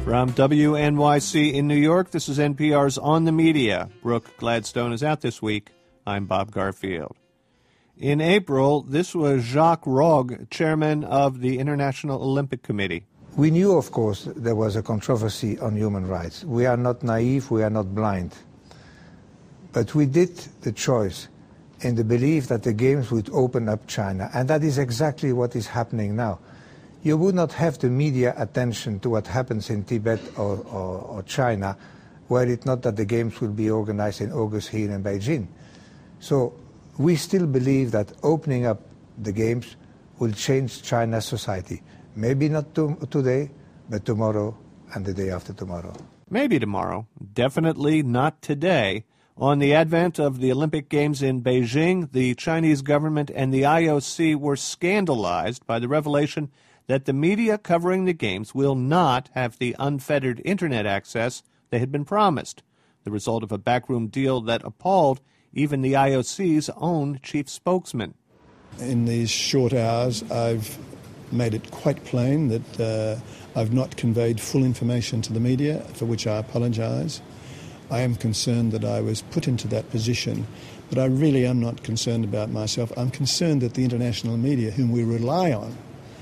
From WNYC in New York, this is NPR's On the Media. Brooke Gladstone is out this week. I'm Bob Garfield. In April, this was Jacques Rogge, chairman of the International Olympic Committee. We knew, of course, there was a controversy on human rights. We are not naive, we are not blind. But we did the choice in the belief that the Games would open up China, and that is exactly what is happening now. You would not have the media attention to what happens in Tibet or China were it not that the Games will be organized in August here in Beijing. So we still believe that opening up the Games will change China's society. Maybe not today, but tomorrow and the day after tomorrow. Maybe tomorrow. Definitely not today. On the advent of the Olympic Games in Beijing, the Chinese government and the IOC were scandalized by the revelation that the media covering the Games will not have the unfettered Internet access they had been promised, the result of a backroom deal that appalled even the IOC's own chief spokesman. In these short hours, I've made it quite plain that I've not conveyed full information to the media, for which I apologize. I am concerned that I was put into that position, but I really am not concerned about myself. I'm concerned that the international media, whom we rely on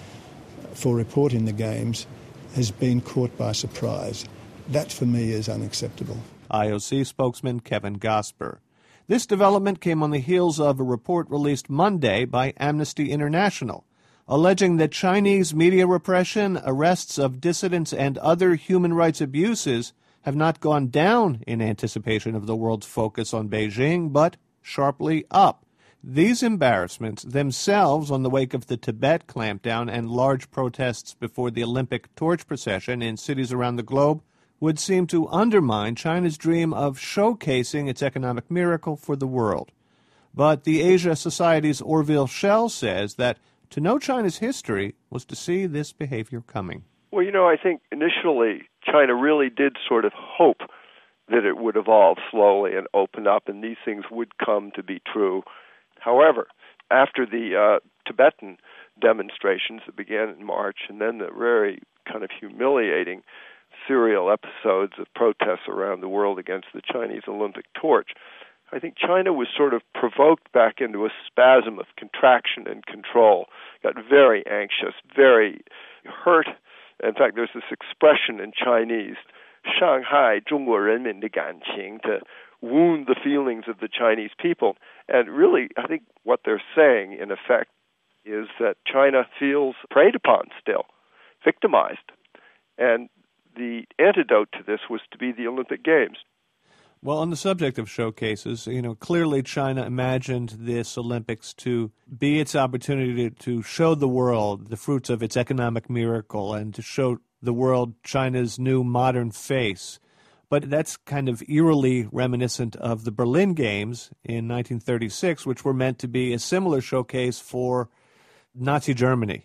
for reporting the Games, has been caught by surprise. That, for me, is unacceptable. IOC spokesman Kevin Gosper. This development came on the heels of a report released Monday by Amnesty International, alleging that Chinese media repression, arrests of dissidents, and other human rights abuses have not gone down in anticipation of the world's focus on Beijing, but sharply up. These embarrassments themselves, on the wake of the Tibet clampdown and large protests before the Olympic torch procession in cities around the globe, would seem to undermine China's dream of showcasing its economic miracle for the world. But the Asia Society's Orville Schell says that to know China's history was to see this behavior coming. Well, I think initially China really did sort of hope that it would evolve slowly and open up and these things would come to be true. However, after the Tibetan demonstrations that began in March and then the very kind of humiliating serial episodes of protests around the world against the Chinese Olympic torch, I think China was sort of provoked back into a spasm of contraction and control, got very anxious, very hurt. In fact, there's this expression in Chinese, 伤害中国人民的感情, to wound the feelings of the Chinese people. And really, I think what they're saying, in effect, is that China feels preyed upon still, victimized. And the antidote to this was to be the Olympic Games. Well, on the subject of showcases, clearly China imagined this Olympics to be its opportunity to show the world the fruits of its economic miracle and to show the world China's new modern face. But that's kind of eerily reminiscent of the Berlin Games in 1936, which were meant to be a similar showcase for Nazi Germany.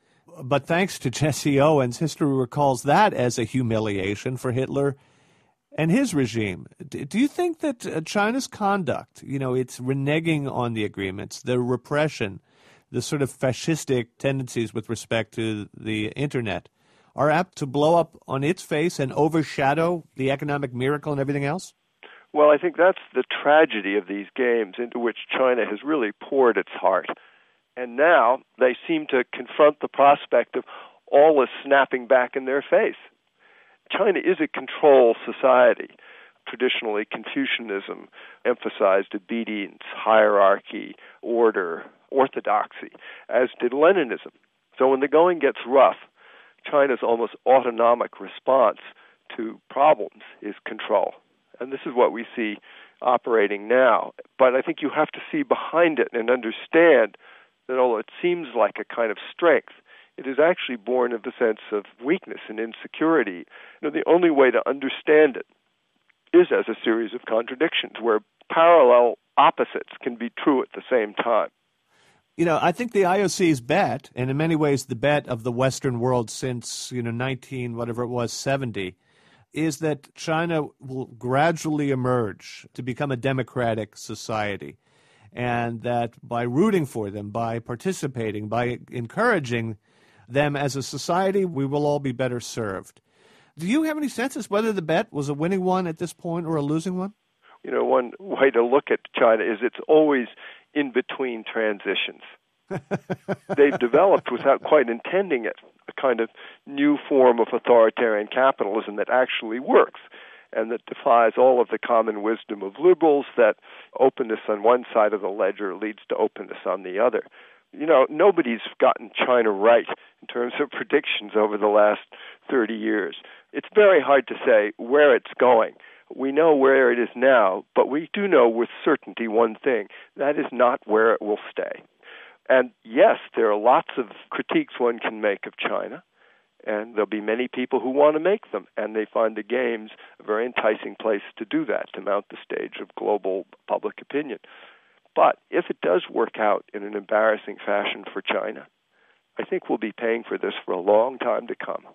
But thanks to Jesse Owens, history recalls that as a humiliation for Hitler and his regime. Do you think that China's conduct, its reneging on the agreements, the repression, the sort of fascistic tendencies with respect to the Internet, are apt to blow up on its face and overshadow the economic miracle and everything else? Well, I think that's the tragedy of these games into which China has really poured its heart. And now they seem to confront the prospect of all this snapping back in their face. China is a control society. Traditionally, Confucianism emphasized obedience, hierarchy, order, orthodoxy, as did Leninism. So when the going gets rough, China's almost autonomic response to problems is control. And this is what we see operating now. But I think you have to see behind it and understand that although it seems like a kind of strength, it is actually born of the sense of weakness and insecurity. The only way to understand it is as a series of contradictions where parallel opposites can be true at the same time. I think the IOC's bet, and in many ways the bet of the Western world since, 70, is that China will gradually emerge to become a democratic society. And that by rooting for them, by participating, by encouraging them as a society, we will all be better served. Do you have any sense as whether the bet was a winning one at this point or a losing one? One way to look at China is it's always in between transitions. They've developed, without quite intending it, a kind of new form of authoritarian capitalism that actually works and that defies all of the common wisdom of liberals, that openness on one side of the ledger leads to openness on the other. Nobody's gotten China right in terms of predictions over the last 30 years. It's very hard to say where it's going. We know where it is now, but we do know with certainty one thing: that is not where it will stay. And yes, there are lots of critiques one can make of China, and there'll be many people who want to make them, and they find the games a very enticing place to do that, to mount the stage of global public opinion. But if it does work out in an embarrassing fashion for China, I think we'll be paying for this for a long time to come.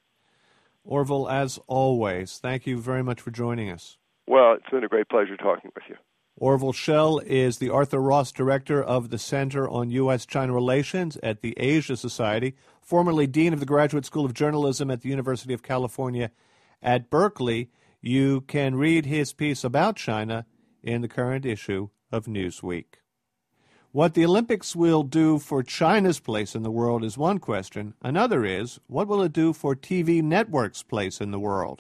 Orville, as always, thank you very much for joining us. Well, it's been a great pleasure talking with you. Orville Schell is the Arthur Ross Director of the Center on U.S.-China Relations at the Asia Society, formerly Dean of the Graduate School of Journalism at the University of California at Berkeley. You can read his piece about China in the current issue of Newsweek. What the Olympics will do for China's place in the world is one question. Another is, what will it do for TV networks' place in the world?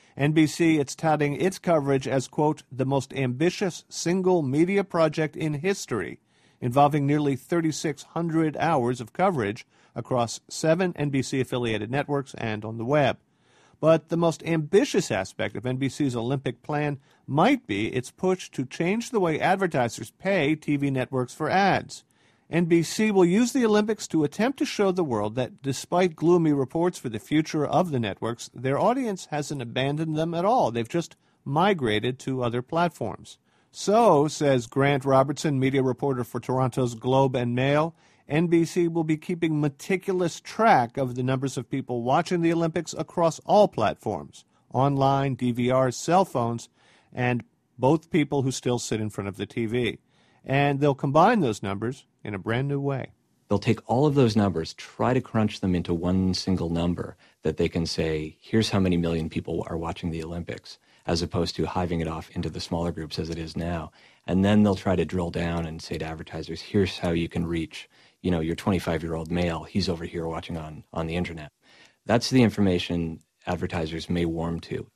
NBC is touting its coverage as, quote, the most ambitious single media project in history, involving nearly 3,600 hours of coverage across 7 NBC-affiliated networks and on the web. But the most ambitious aspect of NBC's Olympic plan might be its push to change the way advertisers pay TV networks for ads. NBC will use the Olympics to attempt to show the world that despite gloomy reports for the future of the networks, their audience hasn't abandoned them at all. They've just migrated to other platforms. So, says Grant Robertson, media reporter for Toronto's Globe and Mail, NBC will be keeping meticulous track of the numbers of people watching the Olympics across all platforms, online, DVRs, cell phones, and both people who still sit in front of the TV. And they'll combine those numbers in a brand new way. They'll take all of those numbers, try to crunch them into one single number that they can say, here's how many million people are watching the Olympics, as opposed to hiving it off into the smaller groups as it is now. And then they'll try to drill down and say to advertisers, here's how you can reach your 25-year-old male, he's over here watching on the internet. That's the information advertisers may warm to.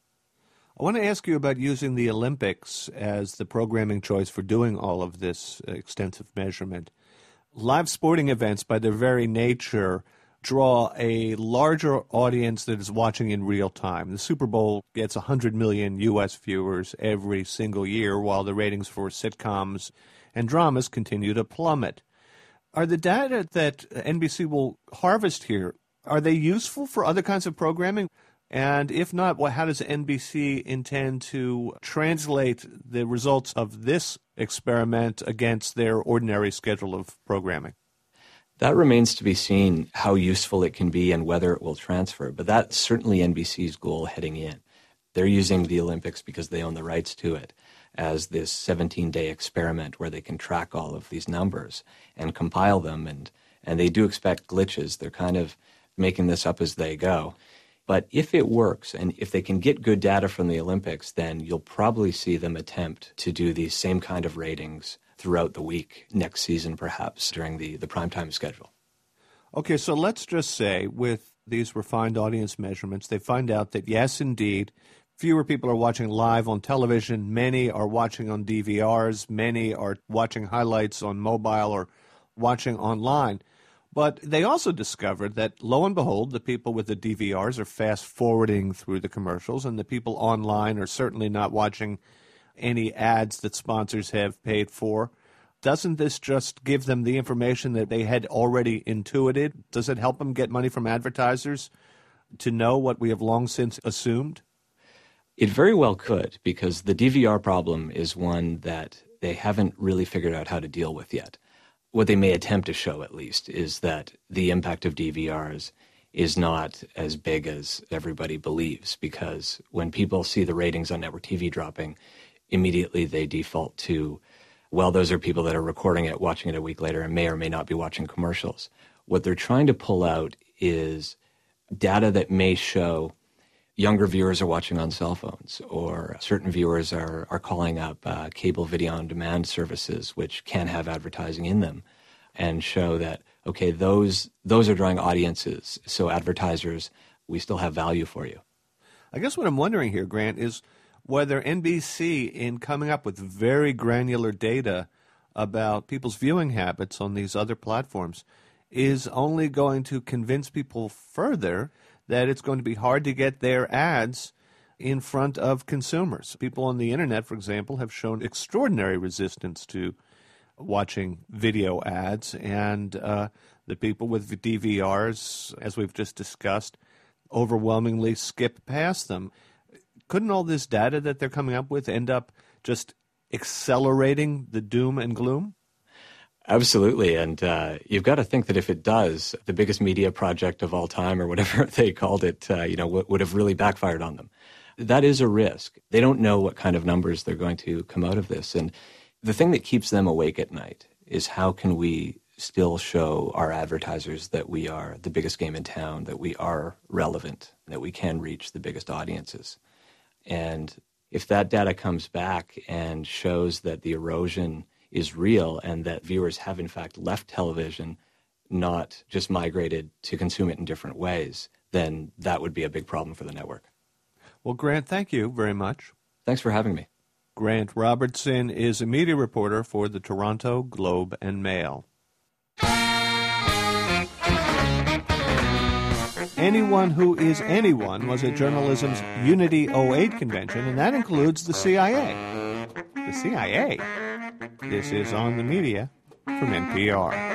I want to ask you about using the Olympics as the programming choice for doing all of this extensive measurement. Live sporting events, by their very nature, draw a larger audience that is watching in real time. The Super Bowl gets 100 million U.S. viewers every single year, while the ratings for sitcoms and dramas continue to plummet. Are the data that NBC will harvest here, are they useful for other kinds of programming? And if not, how does NBC intend to translate the results of this experiment against their ordinary schedule of programming? That remains to be seen how useful it can be and whether it will transfer. But that's certainly NBC's goal heading in. They're using the Olympics because they own the rights to it as this 17-day experiment where they can track all of these numbers and compile them. And they do expect glitches. They're kind of making this up as they go. But if it works, and if they can get good data from the Olympics, then you'll probably see them attempt to do these same kind of ratings throughout the week, next season perhaps, during the primetime schedule. Okay, so let's just say with these refined audience measurements, they find out that, yes, indeed, fewer people are watching live on television, many are watching on DVRs, many are watching highlights on mobile or watching online. But they also discovered that, lo and behold, the people with the DVRs are fast-forwarding through the commercials, and the people online are certainly not watching any ads that sponsors have paid for. Doesn't this just give them the information that they had already intuited? Does it help them get money from advertisers to know what we have long since assumed? It very well could, because the DVR problem is one that they haven't really figured out how to deal with yet. What they may attempt to show, at least, is that the impact of DVRs is not as big as everybody believes, because when people see the ratings on network TV dropping, immediately they default to, well, those are people that are recording it, watching it a week later, and may or may not be watching commercials. What they're trying to pull out is data that may show, younger viewers are watching on cell phones, or certain viewers are calling up cable video on demand services, which can have advertising in them, and show that, okay, those are drawing audiences. So advertisers, we still have value for you. I guess what I'm wondering here, Grant, is whether NBC, in coming up with very granular data about people's viewing habits on these other platforms, is only going to convince people further that it's going to be hard to get their ads in front of consumers. People on the internet, for example, have shown extraordinary resistance to watching video ads, and the people with DVRs, as we've just discussed, overwhelmingly skip past them. Couldn't all this data that they're coming up with end up just accelerating the doom and gloom? Absolutely, and you've got to think that if it does, the biggest media project of all time, or whatever they called it, would have really backfired on them. That is a risk. They don't know what kind of numbers they're going to come out of this, and the thing that keeps them awake at night is how can we still show our advertisers that we are the biggest game in town, that we are relevant, that we can reach the biggest audiences. And if that data comes back and shows that the erosion is real and that viewers have in fact left television, not just migrated to consume it in different ways, then that would be a big problem for the network. Well, Grant, thank you very much. Thanks for having me. Grant Robertson is a media reporter for the Toronto Globe and Mail. Anyone Who Is Anyone was at journalism's Unity 08 convention, and that includes the CIA. The CIA? This is On the Media from NPR.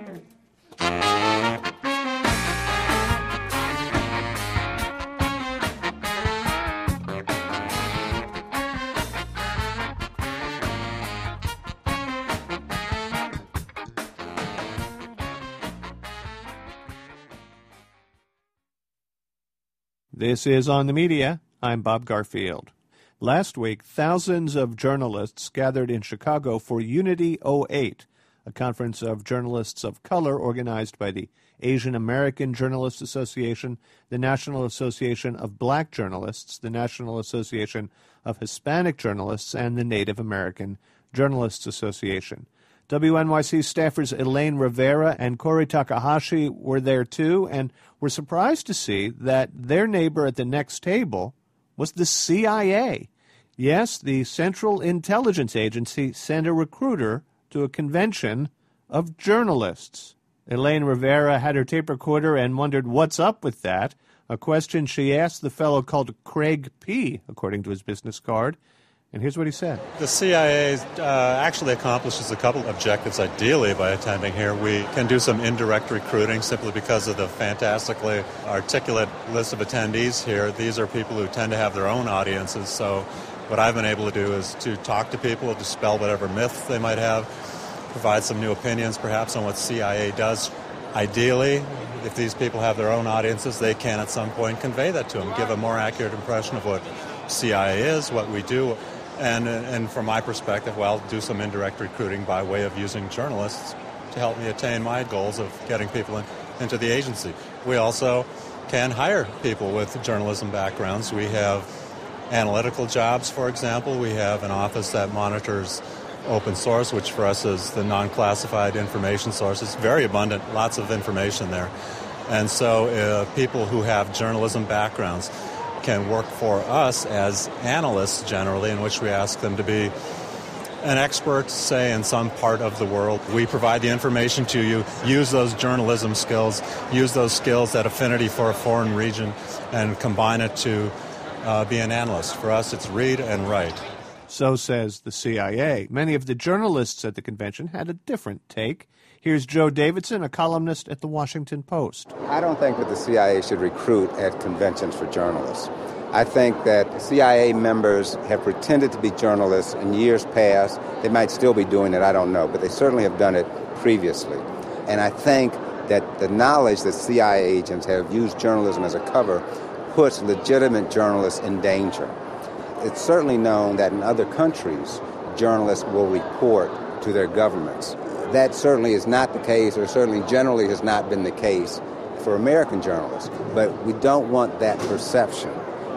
This is On the Media. I'm Bob Garfield. Last week, thousands of journalists gathered in Chicago for Unity 08, a conference of journalists of color organized by the Asian American Journalists Association, the National Association of Black Journalists, the National Association of Hispanic Journalists, and the Native American Journalists Association. WNYC staffers Elaine Rivera and Corey Takahashi were there too, and were surprised to see that their neighbor at the next table was the CIA. Yes, the Central Intelligence Agency sent a recruiter to a convention of journalists. Elaine Rivera had her tape recorder and wondered what's up with that, a question she asked the fellow called Craig P., according to his business card. And here's what he said. The CIA actually accomplishes a couple objectives, ideally, by attending here. We can do some indirect recruiting simply because of the fantastically articulate list of attendees here. These are people who tend to have their own audiences, so what I've been able to do is to talk to people, dispel whatever myths they might have, provide some new opinions perhaps on what CIA does. Ideally, if these people have their own audiences, they can at some point convey that to them, give a more accurate impression of what CIA is, what we do. And from my perspective, well, do some indirect recruiting by way of using journalists to help me attain my goals of getting people into the agency. We also can hire people with journalism backgrounds. We have analytical jobs, for example. We have an office that monitors open source, which for us is the non-classified information sources. Very abundant, lots of information there. And so people who have journalism backgrounds can work for us as analysts generally, in which we ask them to be an expert, say, in some part of the world. We provide the information to you, use those journalism skills, use those skills, that affinity for a foreign region, and combine it to be an analyst. For us, it's read and write. So says the CIA. Many of the journalists at the convention had a different take. Here's Joe Davidson, a columnist at The Washington Post. I don't think that the CIA should recruit at conventions for journalists. I think that CIA members have pretended to be journalists in years past. They might still be doing it, I don't know, but they certainly have done it previously. And I think that the knowledge that CIA agents have used journalism as a cover puts legitimate journalists in danger. It's certainly known that in other countries, journalists will report to their governments. That certainly is not the case, or certainly generally has not been the case for American journalists. But we don't want that perception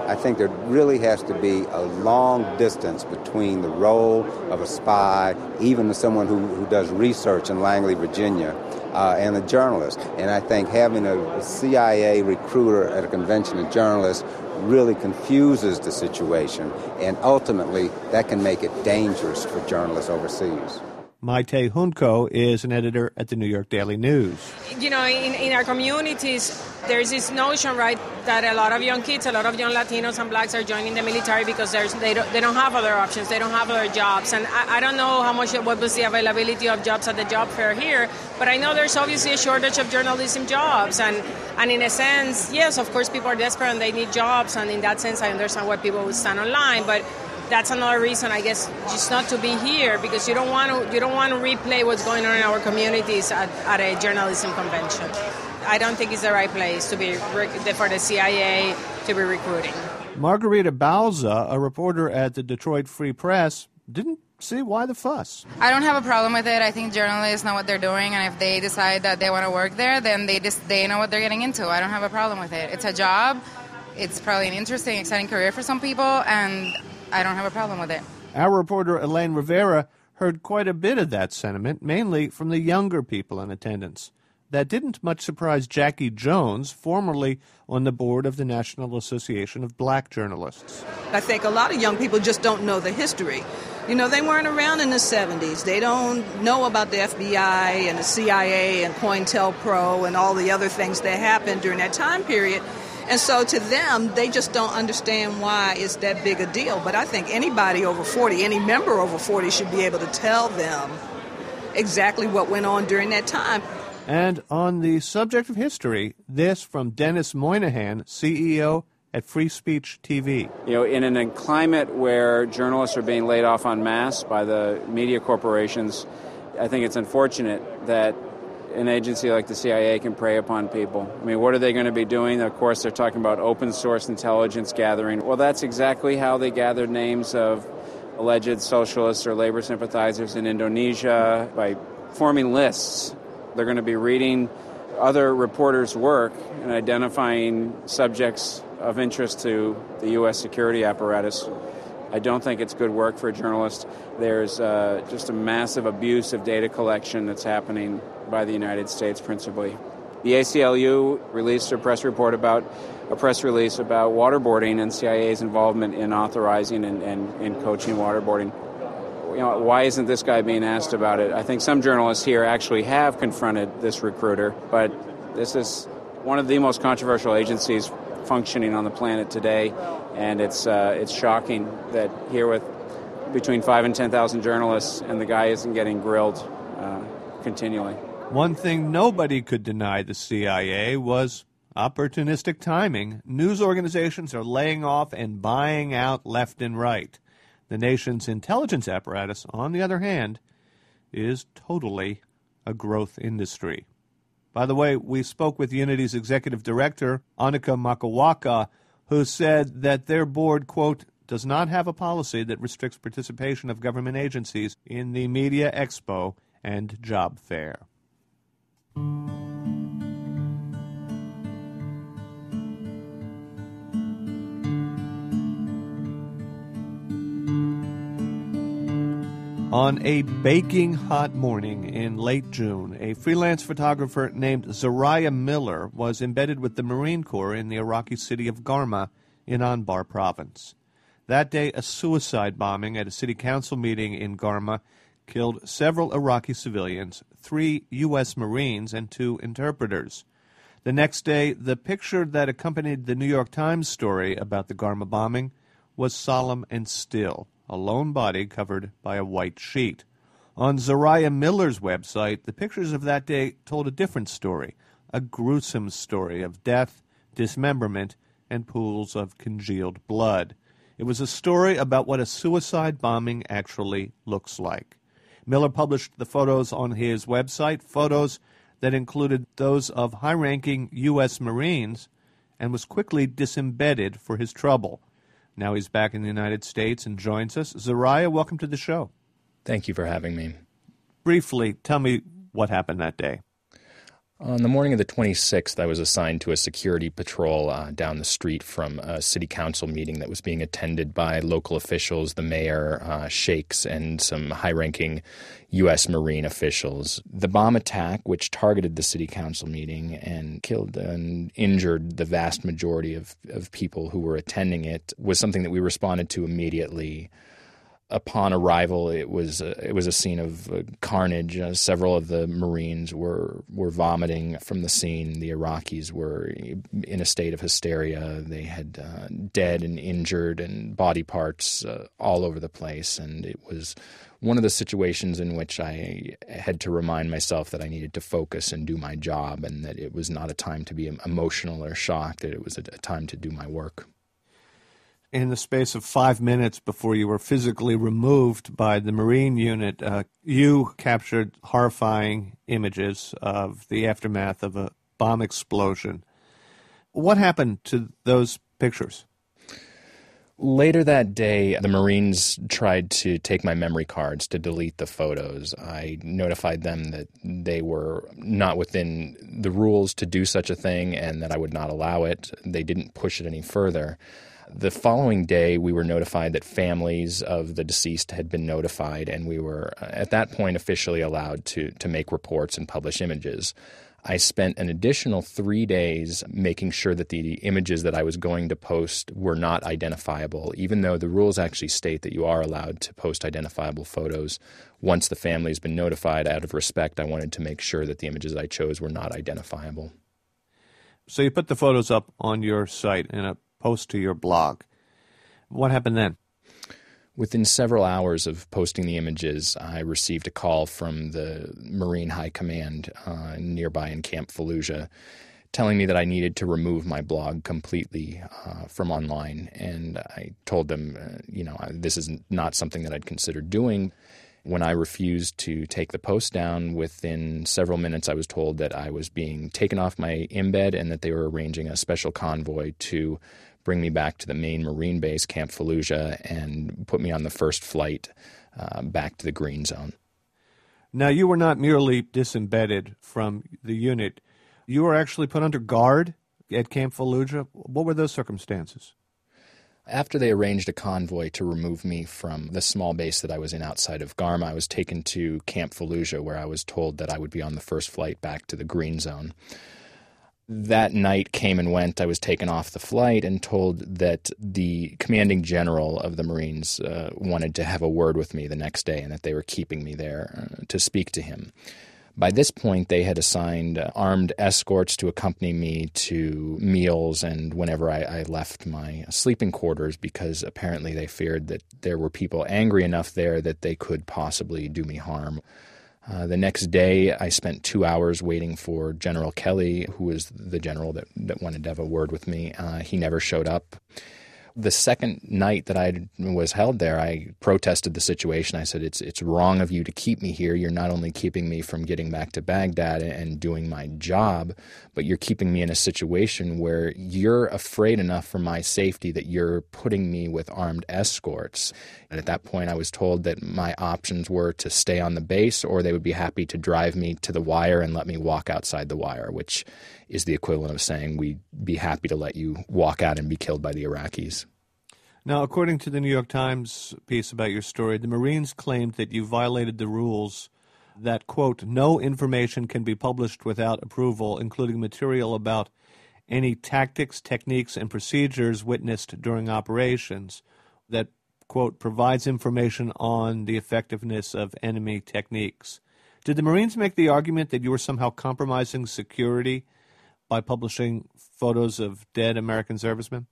I think there really has to be a long distance between the role of a spy, even someone who does research in Langley, Virginia, and a journalist. And I think having a CIA recruiter at a convention of journalists really confuses the situation, and ultimately that can make it dangerous for journalists overseas. Maite Junco is an editor at the New York Daily News. You know, in our communities, there's this notion, right, that a lot of young kids, a lot of young Latinos and blacks are joining the military because they don't have other options, they don't have other jobs. And I don't know what was the availability of jobs at the job fair here, but I know there's obviously a shortage of journalism jobs. And in a sense, yes, of course, people are desperate and they need jobs. And in that sense, I understand why people would stand online. But that's another reason, I guess, just not to be here, because you don't want to replay what's going on in our communities at a journalism convention. I don't think it's the right place to be for the CIA to be recruiting. Margarita Balza, a reporter at the Detroit Free Press, didn't see why the fuss. I don't have a problem with it. I think journalists know what they're doing, and if they decide that they want to work there, then they know what they're getting into. I don't have a problem with it. It's a job. It's probably an interesting, exciting career for some people, and I don't have a problem with it. Our reporter Elaine Rivera heard quite a bit of that sentiment, mainly from the younger people in attendance. That didn't much surprise Jackie Jones, formerly on the board of the National Association of Black Journalists. I think a lot of young people just don't know the history. You know, they weren't around in the 70s. They don't know about the FBI and the CIA and COINTELPRO and all the other things that happened during that time period. And so to them, they just don't understand why it's that big a deal. But I think anybody over 40, any member over 40 should be able to tell them exactly what went on during that time. And on the subject of history, this from Dennis Moynihan, CEO at Free Speech TV. You know, in a climate where journalists are being laid off en masse by the media corporations, I think it's unfortunate that an agency like the CIA can prey upon people. I mean, what are they going to be doing? Of course, they're talking about open source intelligence gathering. Well, that's exactly how they gathered names of alleged socialists or labor sympathizers in Indonesia, by forming lists. They're going to be reading other reporters' work and identifying subjects of interest to the U.S. security apparatus. I don't think it's good work for a journalist. There's just a massive abuse of data collection that's happening by the United States principally. The ACLU released a press release about waterboarding and CIA's involvement in authorizing and coaching waterboarding. You know, why isn't this guy being asked about it? I think some journalists here actually have confronted this recruiter, but this is one of the most controversial agencies functioning on the planet today, and it's shocking that here with between 5,000 and 10,000 journalists, and the guy isn't getting grilled continually. One thing nobody could deny the CIA was opportunistic timing. News organizations are laying off and buying out left and right. The nation's intelligence apparatus, on the other hand, is totally a growth industry. By the way, we spoke with Unity's executive director, Annika Makawaka, who said that their board, quote, does not have a policy that restricts participation of government agencies in the Media Expo and Job Fair. On a baking hot morning in late June, a freelance photographer named Zariah Miller was embedded with the Marine Corps in the Iraqi city of Garma in Anbar province. That day, a suicide bombing at a city council meeting in Garma killed several Iraqi civilians, 3 U.S. Marines, and 2 interpreters. The next day, the picture that accompanied the New York Times story about the Garma bombing was solemn and still, a lone body covered by a white sheet. On Zariah Miller's website, the pictures of that day told a different story, a gruesome story of death, dismemberment, and pools of congealed blood. It was a story about what a suicide bombing actually looks like. Miller published the photos on his website, photos that included those of high-ranking U.S. Marines, and was quickly disembedded for his trouble. Now he's back in the United States and joins us. Zariah, welcome to the show. Thank you for having me. Briefly, tell me what happened that day. On the morning of the 26th, I was assigned to a security patrol down the street from a city council meeting that was being attended by local officials, the mayor, sheikhs, and some high-ranking U.S. Marine officials. The bomb attack, which targeted the city council meeting and killed and injured the vast majority of people who were attending it, was something that we responded to immediately. Upon arrival, it was a scene of carnage. Several of the Marines were vomiting from the scene. The Iraqis were in a state of hysteria. They had dead and injured and body parts all over the place. And it was one of the situations in which I had to remind myself that I needed to focus and do my job, and that it was not a time to be emotional or shocked, that it was a time to do my work. In the space of 5 minutes before you were physically removed by the Marine unit, you captured horrifying images of the aftermath of a bomb explosion. What happened to those pictures? Later that day, the Marines tried to take my memory cards to delete the photos. I notified them that they were not within the rules to do such a thing and that I would not allow it. They didn't push it any further. The following day, we were notified that families of the deceased had been notified, and we were, at that point, officially allowed to make reports and publish images. I spent an additional 3 days making sure that the images that I was going to post were not identifiable, even though the rules actually state that you are allowed to post identifiable photos. Once the family has been notified, out of respect, I wanted to make sure that the images I chose were not identifiable. So you put the photos up on your site in a post to your blog. What happened then? Within several hours of posting the images, I received a call from the Marine High Command nearby in Camp Fallujah telling me that I needed to remove my blog completely from online. And I told them, this is not something that I'd considered doing. When I refused to take the post down, within several minutes I was told that I was being taken off my embed and that they were arranging a special convoy to bring me back to the main Marine base, Camp Fallujah, and put me on the first flight back to the Green Zone. Now, you were not merely disembedded from the unit. You were actually put under guard at Camp Fallujah. What were those circumstances? After they arranged a convoy to remove me from the small base that I was in outside of Garma, I was taken to Camp Fallujah, where I was told that I would be on the first flight back to the Green Zone. That night came and went. I was taken off the flight and told that the commanding general of the Marines wanted to have a word with me the next day and that they were keeping me there to speak to him. By this point, they had assigned armed escorts to accompany me to meals and whenever I left my sleeping quarters, because apparently they feared that there were people angry enough there that they could possibly do me harm. The next day, I spent 2 hours waiting for General Kelly, who was the general that wanted to have a word with me. He never showed up. The second night that I was held there, I protested the situation. I said, it's wrong of you to keep me here. You're not only keeping me from getting back to Baghdad and doing my job, but you're keeping me in a situation where you're afraid enough for my safety that you're putting me with armed escorts. And at that point, I was told that my options were to stay on the base or they would be happy to drive me to the wire and let me walk outside the wire, which is the equivalent of saying we'd be happy to let you walk out and be killed by the Iraqis. Now, according to the New York Times piece about your story, the Marines claimed that you violated the rules that, quote, no information can be published without approval, including material about any tactics, techniques, and procedures witnessed during operations that, quote, provides information on the effectiveness of enemy techniques. Did the Marines make the argument that you were somehow compromising security by publishing photos of dead American servicemen?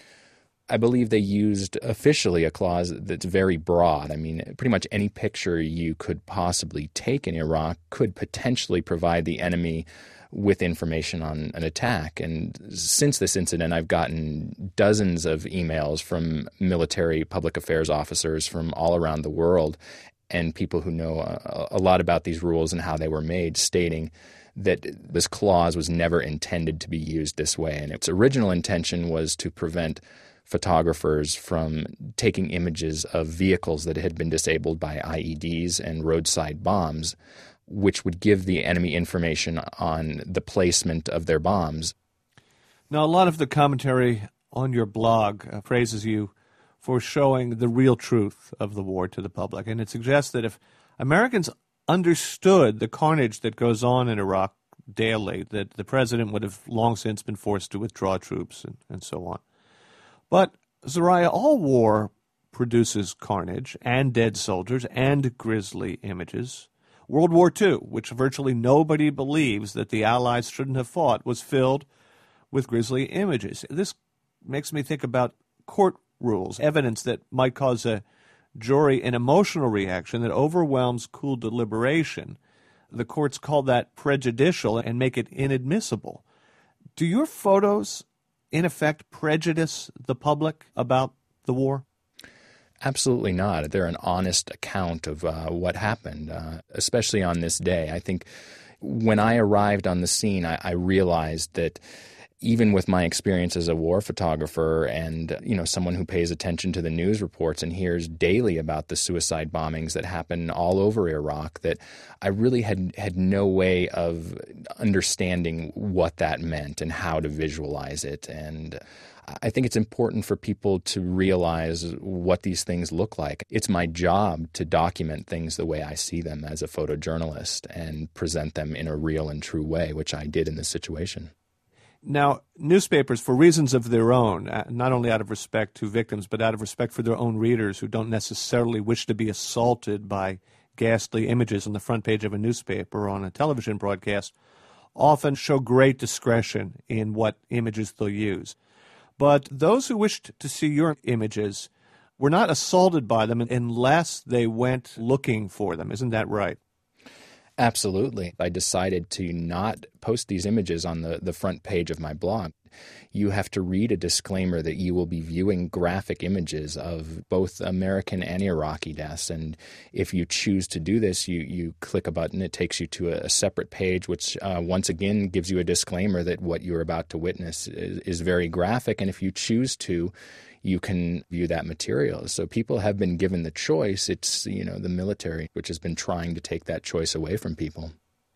I believe they used officially a clause that's very broad. I mean, pretty much any picture you could possibly take in Iraq could potentially provide the enemy with information on an attack. And since this incident, I've gotten dozens of emails from military public affairs officers from all around the world and people who know a lot about these rules and how they were made, stating that this clause was never intended to be used this way. And its original intention was to prevent photographers from taking images of vehicles that had been disabled by IEDs and roadside bombs. which would give the enemy information on the placement of their bombs. Now, a lot of the commentary on your blog praises you for showing the real truth of the war to the public, and it suggests that if Americans understood the carnage that goes on in Iraq daily, that the president would have long since been forced to withdraw troops and so on. But, Zariah, all war produces carnage and dead soldiers and grisly images. World War II, which virtually nobody believes that the Allies shouldn't have fought, was filled with grisly images. This makes me think about court rules, evidence that might cause a jury an emotional reaction that overwhelms cool deliberation. The courts call that prejudicial and make it inadmissible. Do your photos, in effect, prejudice the public about the war? Absolutely not. They're an honest account of what happened, especially on this day. I think when I arrived on the scene, I realized that even with my experience as a war photographer and, someone who pays attention to the news reports and hears daily about the suicide bombings that happen all over Iraq, that I really had no way of understanding what that meant and how to visualize it. And I think it's important for people to realize what these things look like. It's my job to document things the way I see them as a photojournalist and present them in a real and true way, which I did in this situation. Now, newspapers, for reasons of their own, not only out of respect to victims, but out of respect for their own readers who don't necessarily wish to be assaulted by ghastly images on the front page of a newspaper or on a television broadcast, often show great discretion in what images they'll use. But those who wished to see your images were not assaulted by them unless they went looking for them. Isn't that right? Absolutely. I decided to not post these images on the front page of my blog. You have to read a disclaimer that you will be viewing graphic images of both American and Iraqi deaths. And if you choose to do this, you click a button. It takes you to a separate page, which once again gives you a disclaimer that what you're about to witness is very graphic. And if you choose to, you can view that material. So people have been given the choice. It's, the military, which has been trying to take that choice away from people.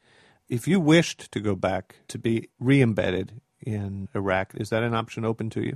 If you wished to go back to be re-embedded in Iraq, is that an option open to you?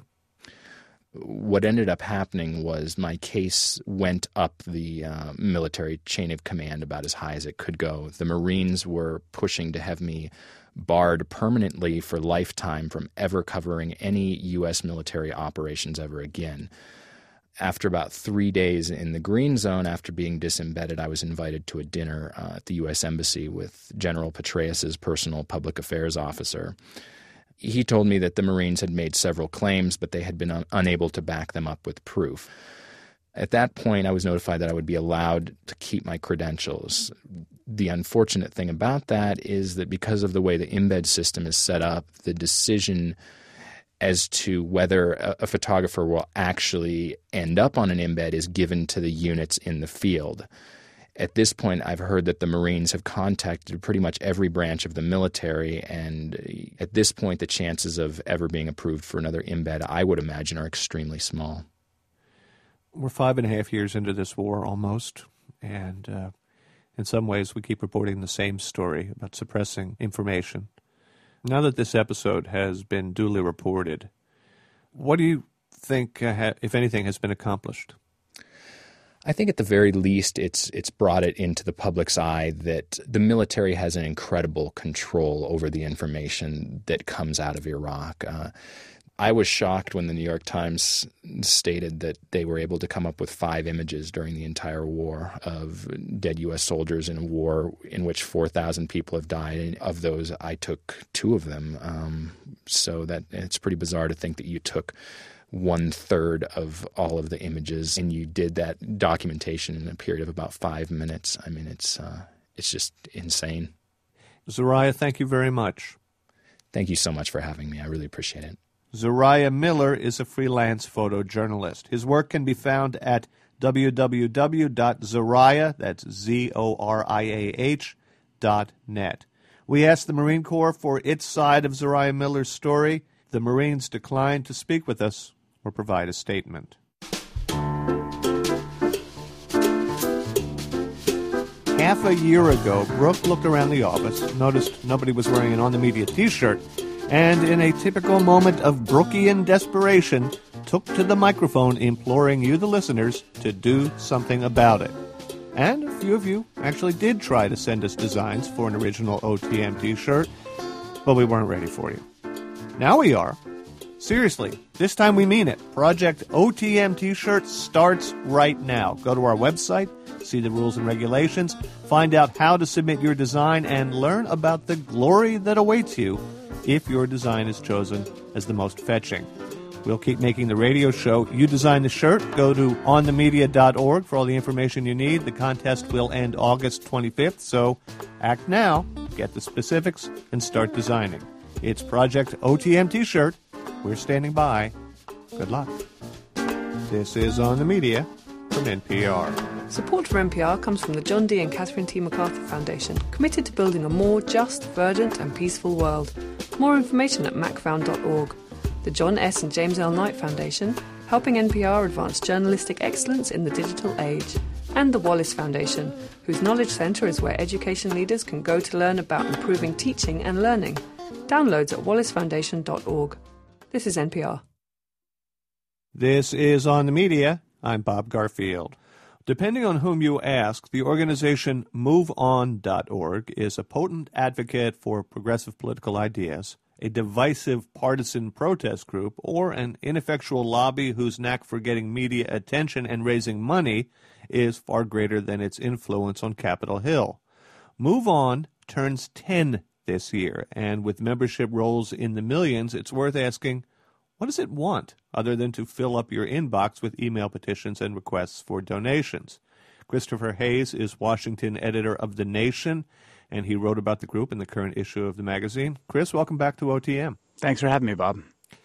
What ended up happening was my case went up the military chain of command about as high as it could go. The Marines were pushing to have me barred permanently for lifetime from ever covering any U.S. military operations ever again. After about 3 days in the Green Zone, after being disembedded, I was invited to a dinner at the U.S. Embassy with General Petraeus' personal public affairs officer. He told me that the Marines had made several claims, but they had been unable to back them up with proof. At that point, I was notified that I would be allowed to keep my credentials. The unfortunate thing about that is that because of the way the embed system is set up, the decision as to whether a photographer will actually end up on an embed is given to the units in the field. At this point, I've heard that the Marines have contacted pretty much every branch of the military, and at this point, the chances of ever being approved for another embed, I would imagine, are extremely small. We're 5.5 years into this war almost, and in some ways we keep reporting the same story about suppressing information. Now that this episode has been duly reported, what do you think, if anything, has been accomplished? I think at the very least it's brought it into the public's eye that the military has an incredible control over the information that comes out of Iraq. I was shocked when the New York Times stated that they were able to come up with 5 images during the entire war of dead U.S. soldiers in a war in which 4,000 people have died. And of those, I took 2 of them. So that it's pretty bizarre to think that you took 1/3 of all of the images and you did that documentation in a period of about 5 minutes. I mean, it's just insane. Zariah, thank you very much. Thank you so much for having me. I really appreciate it. Zariah Miller is a freelance photojournalist. His work can be found at www.zoriah, that's ZORIAH.net. We asked the Marine Corps for its side of Zariah Miller's story. The Marines declined to speak with us or provide a statement. Half half a year ago, Brooke looked around the office, noticed nobody was wearing an On the Media t-shirt, and in a typical moment of Brookian desperation, took to the microphone imploring you, the listeners, to do something about it. And a few of you actually did try to send us designs for an original OTM t-shirt, but we weren't ready for you. Now we are. Seriously, this time we mean it. Project OTM t-shirt starts right now. Go to our website, see the rules and regulations, find out how to submit your design, and learn about the glory that awaits you if your design is chosen as the most fetching. We'll keep making the radio show. You design the shirt. Go to onthemedia.org for all the information you need. The contest will end August 25th, so act now, get the specifics, and start designing. It's Project OTM T-shirt. We're standing by. Good luck. This is On the Media from NPR. Support for NPR comes from the John D. and Catherine T. MacArthur Foundation, committed to building a more just, verdant and peaceful world. More information at macfound.org. The John S. and James L. Knight Foundation, helping NPR advance journalistic excellence in the digital age. And the Wallace Foundation, whose Knowledge Centre is where education leaders can go to learn about improving teaching and learning. Downloads at wallacefoundation.org. This is NPR. This is On the Media. I'm Bob Garfield. Depending on whom you ask, the organization MoveOn.org is a potent advocate for progressive political ideas, a divisive partisan protest group, or an ineffectual lobby whose knack for getting media attention and raising money is far greater than its influence on Capitol Hill. Move On turns 10 this year, and with membership rolls in the millions, it's worth asking, what does it want, other than to fill up your inbox with email petitions and requests for donations? Christopher Hayes is Washington editor of The Nation, and he wrote about the group in the current issue of the magazine. Chris, welcome back to OTM. Thanks for having me, Bob.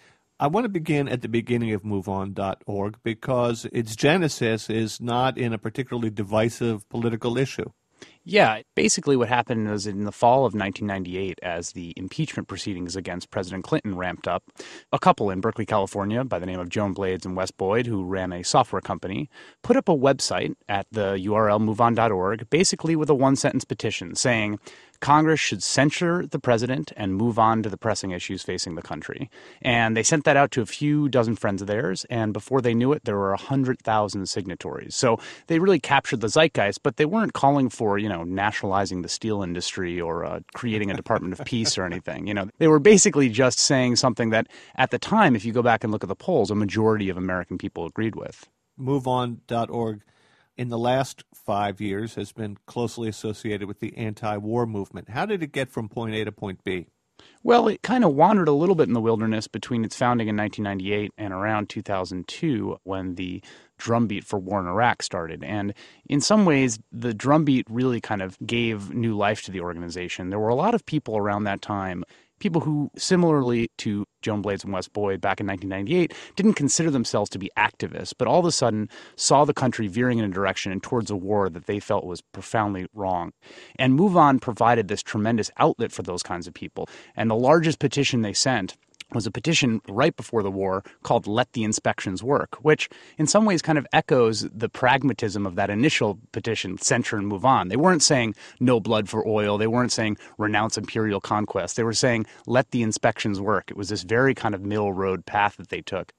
I want to begin at the beginning of MoveOn.org because its genesis is not in a particularly divisive political issue. Yeah, basically what happened was in the fall of 1998, as the impeachment proceedings against President Clinton ramped up, a couple in Berkeley, California, by the name of Joan Blades and Wes Boyd, who ran a software company, put up a website at the URL moveon.org, basically with a one-sentence petition saying Congress should censure the president and move on to the pressing issues facing the country. And they sent that out to a few dozen friends of theirs, and before they knew it, there were 100,000 signatories. So they really captured the zeitgeist, but they weren't calling for, nationalizing the steel industry or creating a Department of Peace or anything. They were basically just saying something that, at the time, if you go back and look at the polls, a majority of American people agreed with. MoveOn.org in the last 5 years has been closely associated with the anti-war movement. How did it get from point A to point B? Well, it kind of wandered a little bit in the wilderness between its founding in 1998 and around 2002 when the drumbeat for war in Iraq started. And in some ways, the drumbeat really kind of gave new life to the organization. There were a lot of people around that time, people who, similarly to Joan Blades and Wes Boyd back in 1998, didn't consider themselves to be activists, but all of a sudden saw the country veering in a direction and towards a war that they felt was profoundly wrong. And Move On provided this tremendous outlet for those kinds of people. And the largest petition they sent was a petition right before the war called Let the Inspections Work, which in some ways kind of echoes the pragmatism of that initial petition, censure and move on. They weren't saying no blood for oil. They weren't saying renounce imperial conquest. They were saying let the inspections work. It was this very kind of middle road path that they took.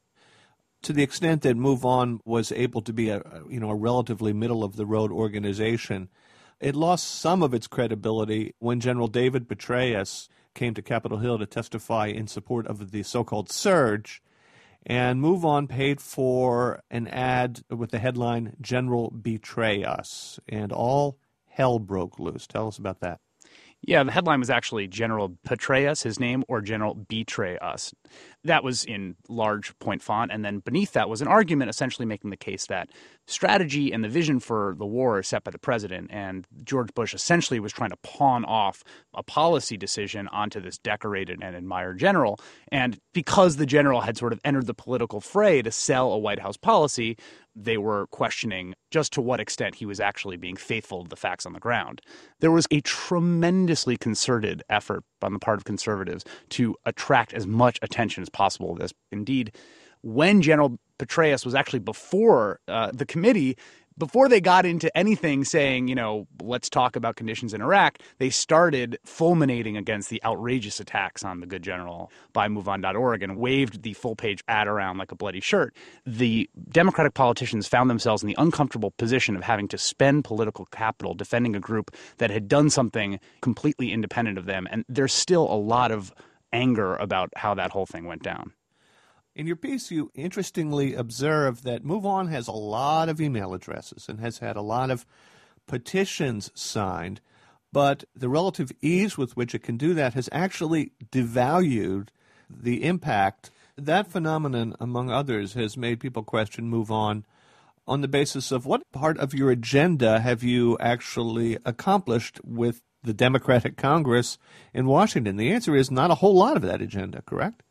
To the extent that Move On was able to be a relatively middle-of-the-road organization, it lost some of its credibility when General David Petraeus came to Capitol Hill to testify in support of the so-called surge, and Move On paid for an ad with the headline, General Betray Us, and all hell broke loose. Tell us about that. Yeah, the headline was actually General Petraeus, his name, or General Betray Us. That was in large point font, and then beneath that was an argument essentially making the case that strategy and the vision for the war are set by the president, and George Bush essentially was trying to pawn off a policy decision onto this decorated and admired general. And because the general had sort of entered the political fray to sell a White House policy, they were questioning just to what extent he was actually being faithful to the facts on the ground. There was a tremendously concerted effort on the part of conservatives to attract as much attention as possible to this. Indeed, when General Petraeus was actually before the committee, before they got into anything saying, let's talk about conditions in Iraq, they started fulminating against the outrageous attacks on the Good General by MoveOn.org and waved the full-page ad around like a bloody shirt. The Democratic politicians found themselves in the uncomfortable position of having to spend political capital defending a group that had done something completely independent of them. And there's still a lot of anger about how that whole thing went down. In your piece, you interestingly observe that MoveOn has a lot of email addresses and has had a lot of petitions signed, but the relative ease with which it can do that has actually devalued the impact. That phenomenon, among others, has made people question MoveOn on the basis of what part of your agenda have you actually accomplished with the Democratic Congress in Washington? The answer is not a whole lot of that agenda, correct?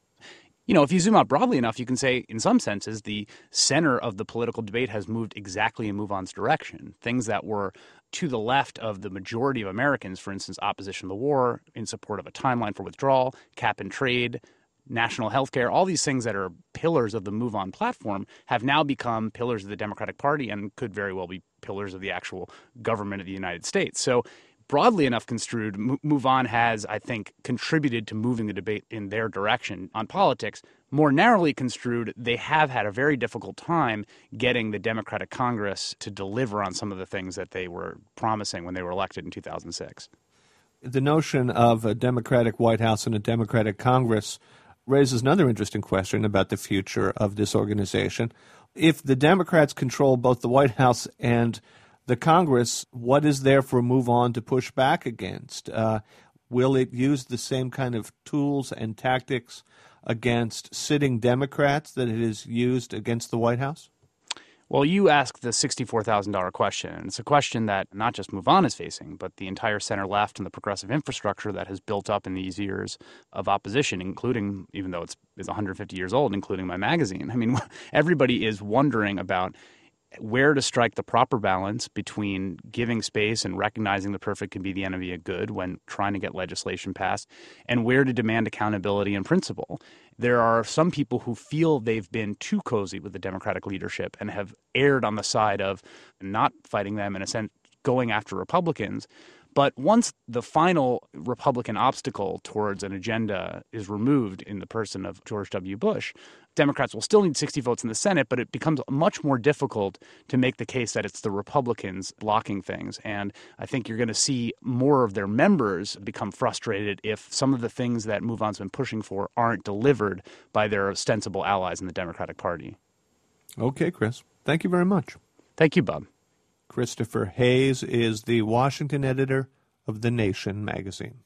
If you zoom out broadly enough, you can say, in some senses, the center of the political debate has moved exactly in MoveOn's direction. Things that were to the left of the majority of Americans, for instance, opposition to the war, in support of a timeline for withdrawal, cap and trade, national health care, all these things that are pillars of the MoveOn platform have now become pillars of the Democratic Party and could very well be pillars of the actual government of the United States. So broadly enough construed, MoveOn has, I think, contributed to moving the debate in their direction on politics. More narrowly construed, they have had a very difficult time getting the Democratic Congress to deliver on some of the things that they were promising when they were elected in 2006. The notion of a Democratic White House and a Democratic Congress raises another interesting question about the future of this organization. If the Democrats control both the White House and the Congress, what is there for MoveOn to push back against? Will it use the same kind of tools and tactics against sitting Democrats that it has used against the White House? Well, you asked the $64,000 question, and it's a question that not just MoveOn is facing, but the entire center-left and the progressive infrastructure that has built up in these years of opposition, including, even though it's 150 years old, including my magazine. I mean, everybody is wondering about where to strike the proper balance between giving space and recognizing the perfect can be the enemy of good when trying to get legislation passed, and where to demand accountability and principle. There are some people who feel they've been too cozy with the Democratic leadership and have erred on the side of not fighting them, in a sense, going after Republicans. But once the final Republican obstacle towards an agenda is removed in the person of George W. Bush, Democrats will still need 60 votes in the Senate, but it becomes much more difficult to make the case that it's the Republicans blocking things. And I think you're going to see more of their members become frustrated if some of the things that MoveOn's been pushing for aren't delivered by their ostensible allies in the Democratic Party. Okay, Chris. Thank you very much. Thank you, Bob. Christopher Hayes is the Washington editor of The Nation magazine.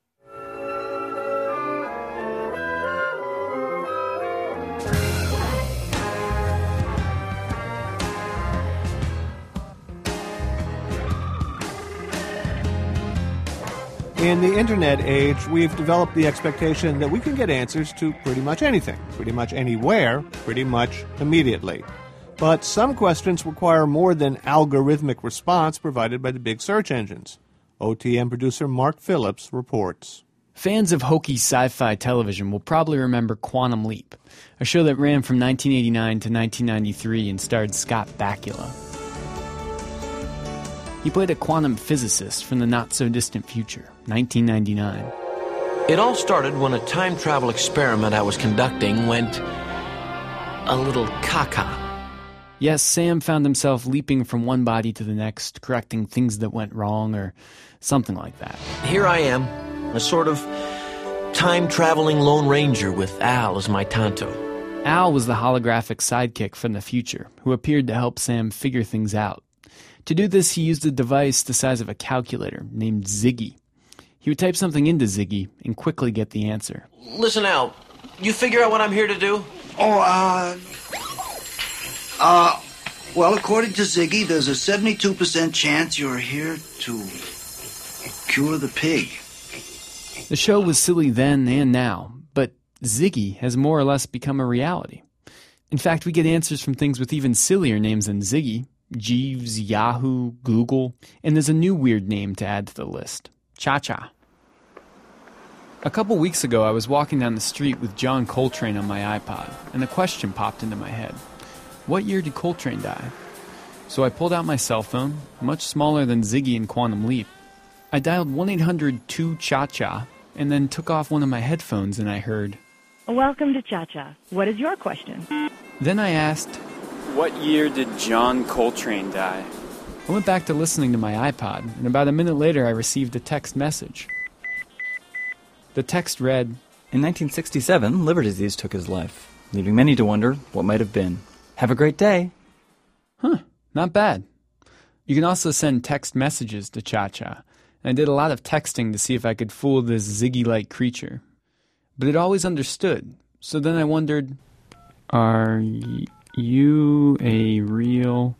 In the internet age, we've developed the expectation that we can get answers to pretty much anything, pretty much anywhere, pretty much immediately. But some questions require more than algorithmic response provided by the big search engines. OTM producer Mark Phillips reports. Fans of hokey sci-fi television will probably remember Quantum Leap, a show that ran from 1989 to 1993 and starred Scott Bakula. He played a quantum physicist from the not-so-distant future, 1999. It all started when a time travel experiment I was conducting went a little caca. Yes, Sam found himself leaping from one body to the next, correcting things that went wrong or something like that. Here I am, a sort of time-traveling Lone Ranger with Al as my Tonto. Al was the holographic sidekick from the future who appeared to help Sam figure things out. To do this, he used a device the size of a calculator named Ziggy. He would type something into Ziggy and quickly get the answer. Listen, Al, you figure out what I'm here to do? Well, according to Ziggy, there's a 72% chance you're here to cure the pig. The show was silly then and now, but Ziggy has more or less become a reality. In fact, we get answers from things with even sillier names than Ziggy: Jeeves, Yahoo, Google, and there's a new weird name to add to the list: Cha-Cha. A couple weeks ago, I was walking down the street with John Coltrane on my iPod, and a question popped into my head. What year did Coltrane die? So I pulled out my cell phone, much smaller than Ziggy in Quantum Leap. I dialed 1-800-2-CHA-CHA, and then took off one of my headphones and I heard, "Welcome to Cha-Cha. What is your question?" Then I asked, "What year did John Coltrane die?" I went back to listening to my iPod, and about a minute later I received a text message. The text read, "In 1967, liver disease took his life, leaving many to wonder what might have been. Have a great day." Huh, not bad. You can also send text messages to Cha-Cha, and I did a lot of texting to see if I could fool this Ziggy-like creature. But it always understood, so then I wondered, are you a real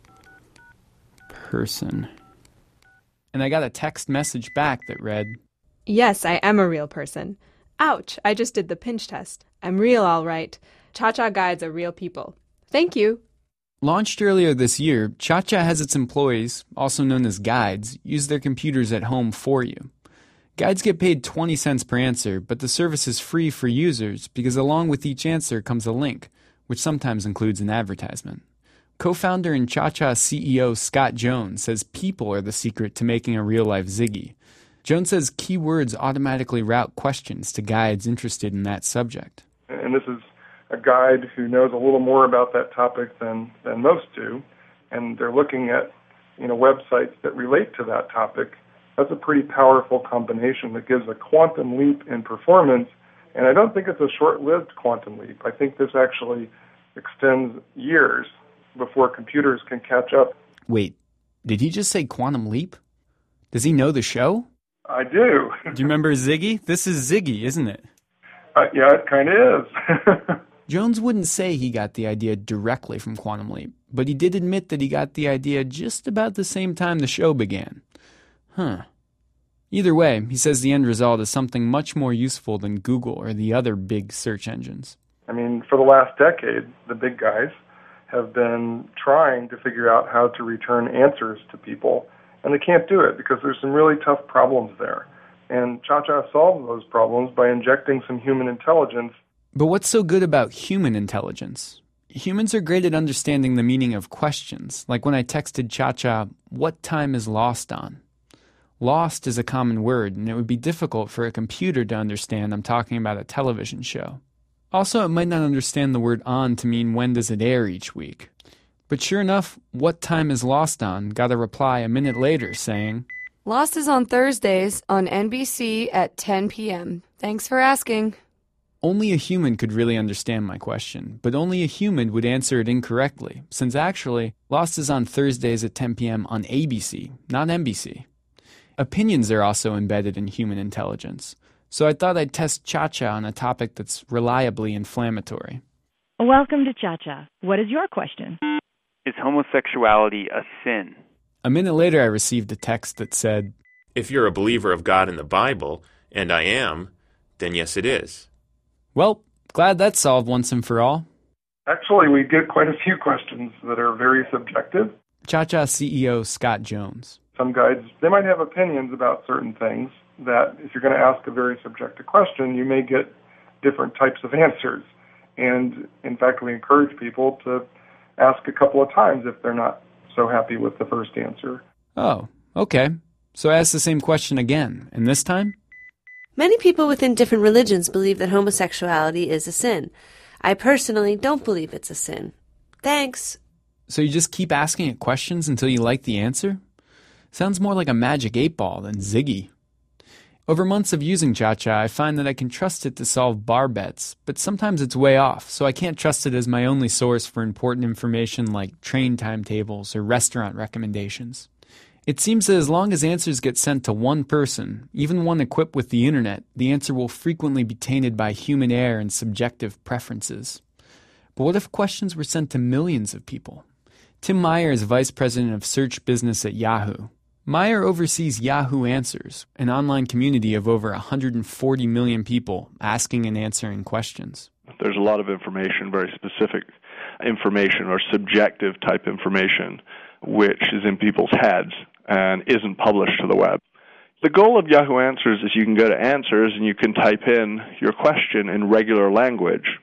person? And I got a text message back that read, "Yes, I am a real person. Ouch, I just did the pinch test. I'm real all right. Cha-Cha guides are real people. Thank you." Launched earlier this year, Cha-Cha has its employees, also known as guides, use their computers at home for you. Guides get paid 20 cents per answer, but the service is free for users because along with each answer comes a link, which sometimes includes an advertisement. Co-founder and Cha-Cha CEO Scott Jones says people are the secret to making a real-life Ziggy. Jones says keywords automatically route questions to guides interested in that subject. And this is a guide who knows a little more about that topic than most do, and they're looking at websites that relate to that topic. That's a pretty powerful combination that gives a quantum leap in performance, and I don't think it's a short-lived quantum leap. I think this actually extends years before computers can catch up. Wait, did he just say quantum leap? Does he know the show? I do. Do you remember Ziggy? This is Ziggy, isn't it? Yeah, it kind of is. Jones wouldn't say he got the idea directly from Quantum Leap, but he did admit that he got the idea just about the same time the show began. Either way, he says the end result is something much more useful than Google or the other big search engines. I mean, for the last decade, the big guys have been trying to figure out how to return answers to people, and they can't do it because there's some really tough problems there. And Cha-Cha solves those problems by injecting some human intelligence. But what's so good about human intelligence? Humans are great at understanding the meaning of questions, like when I texted Cha-Cha, "What time is lost on?" Lost is a common word, and it would be difficult for a computer to understand I'm talking about a television show. Also, it might not understand the word on to mean when does it air each week. But sure enough, "What time is lost on?" got a reply a minute later saying, "Lost is on Thursdays on NBC at 10 p.m. Thanks for asking." Only a human could really understand my question, but only a human would answer it incorrectly, since actually, Lost is on Thursdays at 10 p.m. on ABC, not NBC. Opinions are also embedded in human intelligence, so I thought I'd test Cha-Cha on a topic that's reliably inflammatory. "Welcome to Cha-Cha. What is your question?" "Is homosexuality a sin?" A minute later, I received a text that said, "If you're a believer of God in the Bible, and I am, then yes, it is." Well, glad that's solved once and for all. Actually, we get quite a few questions that are very subjective. Cha-Cha CEO Scott Jones. Some guides, they might have opinions about certain things that if you're going to ask a very subjective question, you may get different types of answers. And in fact, we encourage people to ask a couple of times if they're not so happy with the first answer. Oh, okay. So I asked the same question again, and this time? Many people within different religions believe that homosexuality is a sin. I personally don't believe it's a sin. Thanks. So you just keep asking it questions until you like the answer? Sounds more like a magic 8-ball than Ziggy. Over months of using Cha-Cha, I find that I can trust it to solve bar bets, but sometimes it's way off, so I can't trust it as my only source for important information like train timetables or restaurant recommendations. It seems that as long as answers get sent to one person, even one equipped with the internet, the answer will frequently be tainted by human error and subjective preferences. But what if questions were sent to millions of people? Tim Meyer is vice president of search business at Yahoo. Meyer oversees Yahoo Answers, an online community of over 140 million people asking and answering questions. There's a lot of information, very specific information or subjective type information, which is in people's heads and isn't published to the web. The goal of Yahoo Answers is you can go to Answers and you can type in your question in regular language,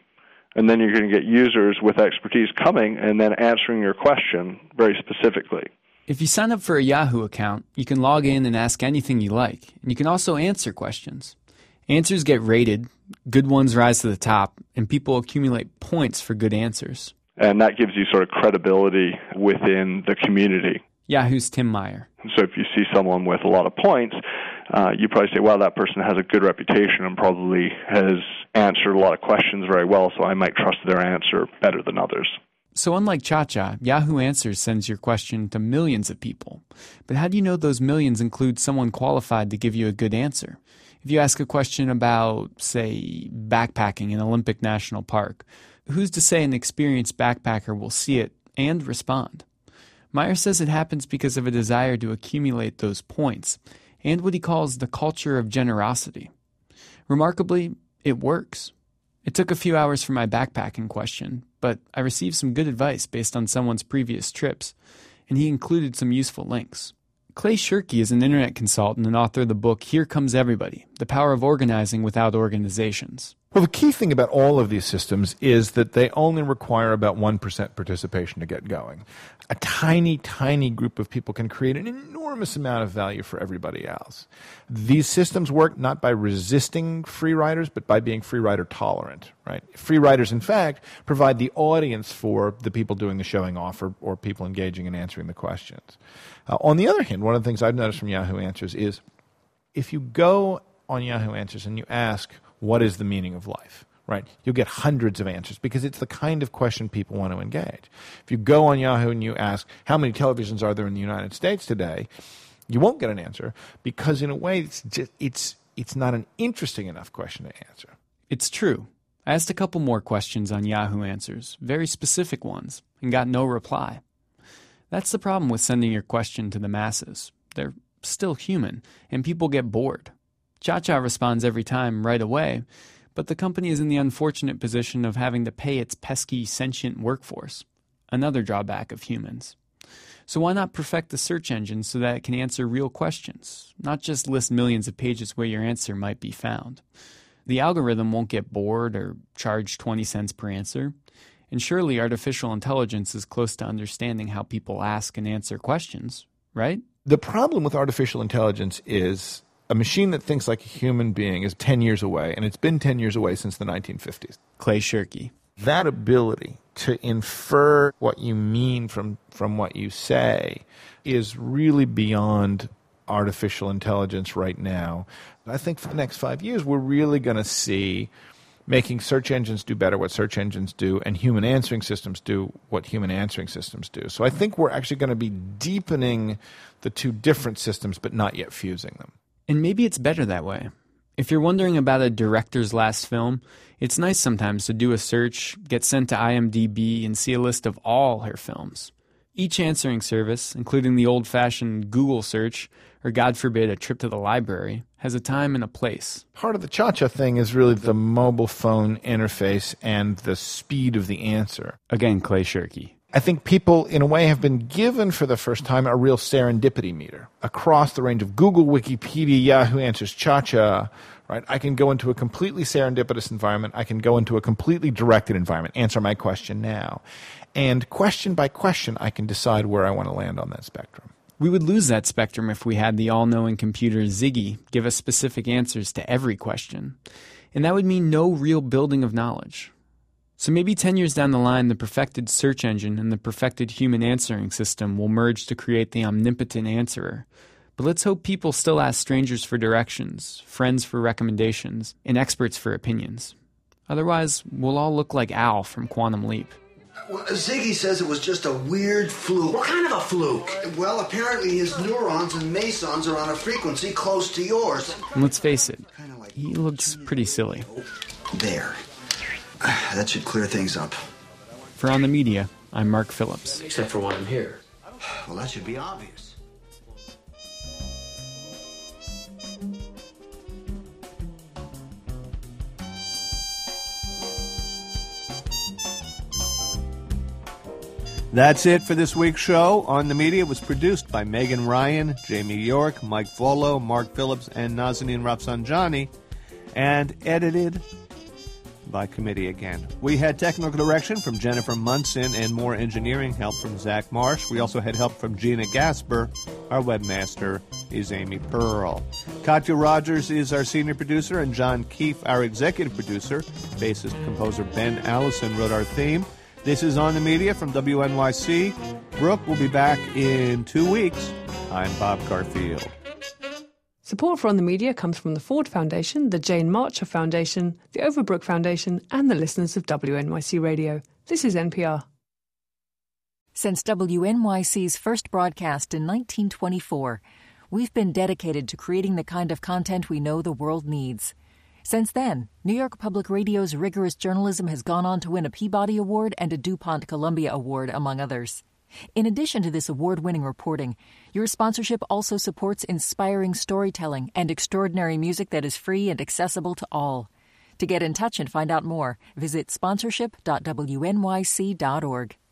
And then you're going to get users with expertise coming and then answering your question very specifically. If you sign up for a Yahoo account, you can log in and ask anything you like. And you can also answer questions. Answers get rated, good ones rise to the top, and people accumulate points for good answers. And that gives you sort of credibility within the community. Yahoo's Tim Meyer. So if you see someone with a lot of points, you probably say, well, that person has a good reputation and probably has answered a lot of questions very well, so I might trust their answer better than others. So unlike Cha-Cha, Yahoo Answers sends your question to millions of people. But how do you know those millions include someone qualified to give you a good answer? If you ask a question about, say, backpacking in Olympic National Park, who's to say an experienced backpacker will see it and respond? Meyer says it happens because of a desire to accumulate those points and what he calls the culture of generosity. Remarkably, it works. It took a few hours for my backpacking question, but I received some good advice based on someone's previous trips, and he included some useful links. Clay Shirky is an internet consultant and author of the book Here Comes Everybody, The Power of Organizing Without Organizations. Well, the key thing about all of these systems is that they only require about 1% participation to get going. A tiny, tiny group of people can create an enormous amount of value for everybody else. These systems work not by resisting free riders, but by being free rider tolerant, right? Free riders, in fact, provide the audience for the people doing the showing off or people engaging and answering the questions. On the other hand, one of the things I've noticed from Yahoo Answers is if you go on Yahoo Answers and you ask, what is the meaning of life? Right? You'll get hundreds of answers because it's the kind of question people want to engage. If you go on Yahoo and you ask, how many televisions are there in the United States today? You won't get an answer because in a way it's not an interesting enough question to answer. It's true. I asked a couple more questions on Yahoo Answers, very specific ones, and got no reply. That's the problem with sending your question to the masses. They're still human, and people get bored. Cha-Cha responds every time right away, but the company is in the unfortunate position of having to pay its pesky, sentient workforce, another drawback of humans. So why not perfect the search engine so that it can answer real questions, not just list millions of pages where your answer might be found? The algorithm won't get bored or charge 20 cents per answer, and surely artificial intelligence is close to understanding how people ask and answer questions, right? The problem with artificial intelligence is a machine that thinks like a human being is 10 years away, and it's been 10 years away since the 1950s. Clay Shirky. That ability to infer what you mean from what you say is really beyond artificial intelligence right now. I think for the next 5 years, we're really going to see making search engines do better what search engines do and human answering systems do what human answering systems do. So I think we're actually going to be deepening the two different systems but not yet fusing them. And maybe it's better that way. If you're wondering about a director's last film, it's nice sometimes to do a search, get sent to IMDb, and see a list of all her films. Each answering service, including the old-fashioned Google search, or God forbid, a trip to the library, has a time and a place. Part of the Cha-Cha thing is really the mobile phone interface and the speed of the answer. Again, Clay Shirky. I think people, in a way, have been given for the first time a real serendipity meter. Across the range of Google, Wikipedia, Yahoo Answers, Cha-Cha, right? I can go into a completely serendipitous environment. I can go into a completely directed environment. Answer my question now. And question by question, I can decide where I want to land on that spectrum. We would lose that spectrum if we had the all-knowing computer Ziggy give us specific answers to every question. And that would mean no real building of knowledge. So maybe 10 years down the line, the perfected search engine and the perfected human answering system will merge to create the omnipotent answerer. But let's hope people still ask strangers for directions, friends for recommendations, and experts for opinions. Otherwise, we'll all look like Al from Quantum Leap. Well, Ziggy says it was just a weird fluke. What kind of a fluke? Well, apparently his neurons and mesons are on a frequency close to yours. And let's face it, he looks pretty silly. There. That should clear things up. For On the Media, I'm Mark Phillips. Except for when I'm here. Well, that should be obvious. That's it for this week's show. On the Media was produced by Megan Ryan, Jamie York, Mike Volo, Mark Phillips, and Nazanin Rafsanjani, and edited by committee again. We had technical direction from Jennifer Munson and more engineering help from Zach Marsh. We also had help from Gina Gasper. Our webmaster is Amy Pearl. Katya Rogers is our senior producer, and John Keefe, our executive producer. Bassist composer Ben Allison wrote our theme. This is On the Media from WNYC. Brooke will be back in 2 weeks. I'm Bob Garfield. Support for On the Media comes from the Ford Foundation, the Jane Marcher Foundation, the Overbrook Foundation, and the listeners of WNYC Radio. This is NPR. Since WNYC's first broadcast in 1924, we've been dedicated to creating the kind of content we know the world needs. Since then, New York Public Radio's rigorous journalism has gone on to win a Peabody Award and a DuPont Columbia Award, among others. In addition to this award-winning reporting, your sponsorship also supports inspiring storytelling and extraordinary music that is free and accessible to all. To get in touch and find out more, visit sponsorship.wnyc.org.